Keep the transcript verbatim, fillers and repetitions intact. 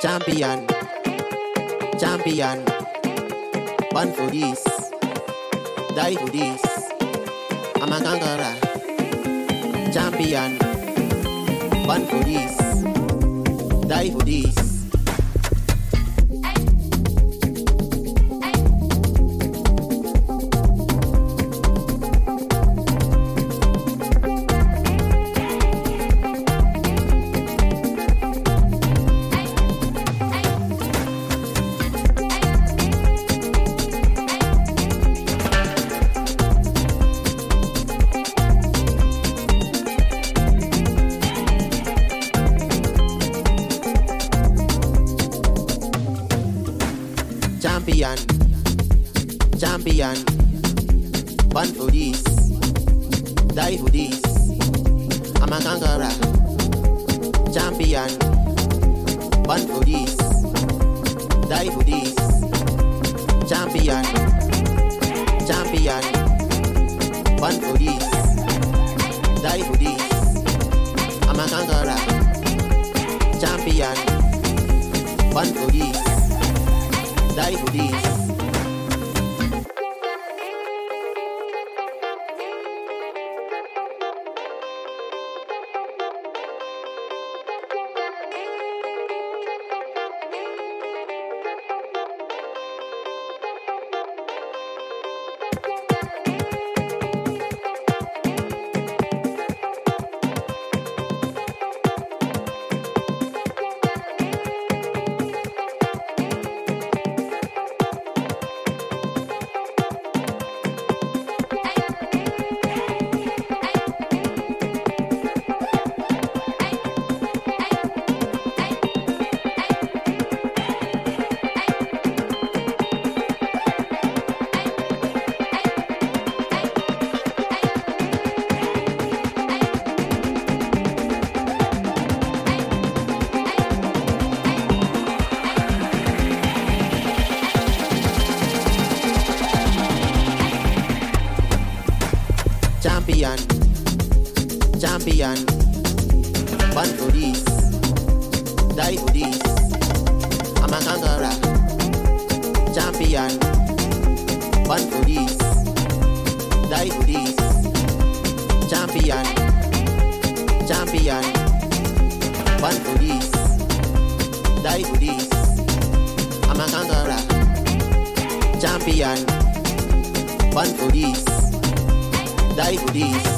Champion, champion, born for this, die for this. I'm a conqueror. Champion, born for this, die for this. Champion, champion, born for this, die for this. I'm a conqueror. Champion, born for this, die for this. Champion, champion, born for this, die for this. I'm a conqueror. Champion, born for this, die for this. Champion, champion, born for this, die for this. I'm a conqueror. Champion, born for this, die for this. Champion, champion, born for this, die for this. I'm a conqueror. Champion, born for this, die for this.